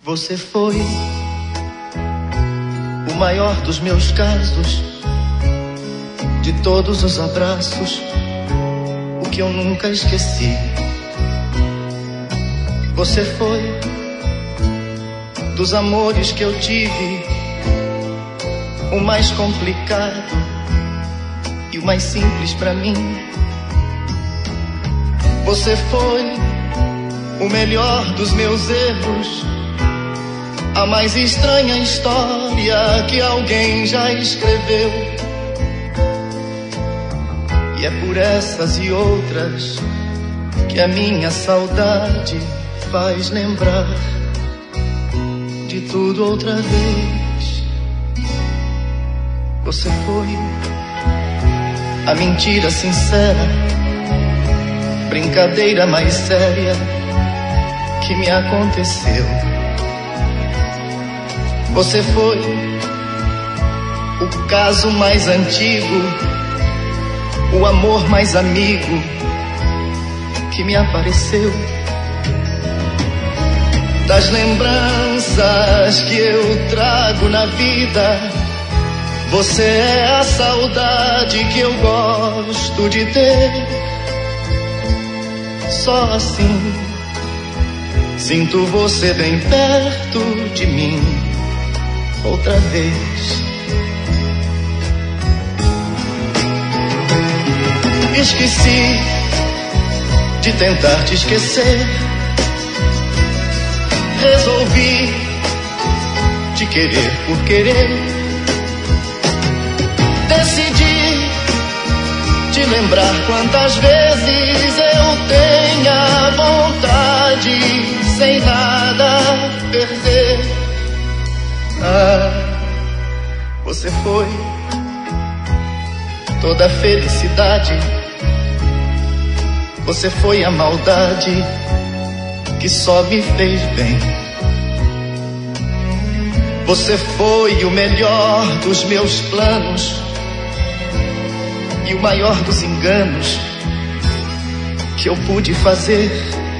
Você foi o maior dos meus casos, de todos os abraços, o que eu nunca esqueci. Você foi dos amores que eu tive, o mais complicado e o mais simples pra mim. Você foi o melhor dos meus erros, a mais estranha história que alguém já escreveu. E é por essas e outras que a minha saudade faz lembrar de tudo outra vez. Você foi a mentira sincera, brincadeira mais séria que me aconteceu. Você foi o caso mais antigo, o amor mais amigo que me apareceu. Das lembranças que eu trago na vida, você é a saudade que eu gosto de ter. Só assim sinto você bem perto de mim outra vez. Esqueci de tentar te esquecer, resolvi te querer por querer. Decidi te lembrar quantas vezes eu tenha vontade, sem nada perder. Ah, você foi toda a felicidade, você foi a maldade que só me fez bem. Você foi o melhor dos meus planos e o maior dos enganos que eu pude fazer.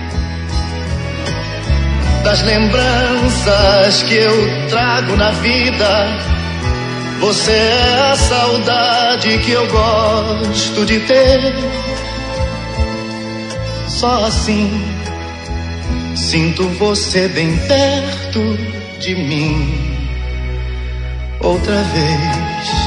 Das lembranças que eu trago na vida, você é a saudade que eu gosto de ter. Só assim sinto você bem perto de mim outra vez.